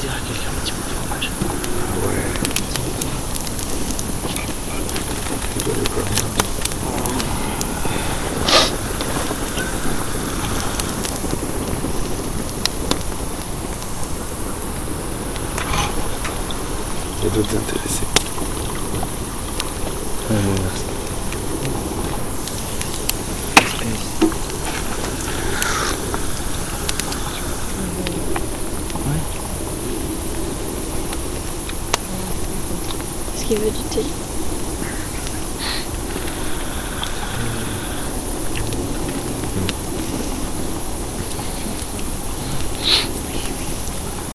dire à quelqu'un un petit peu de fromage. Ah ouais. Tu dois le connaître. Il y a d'autres intéressés. Merci. Est-ce qu'il veut du thé?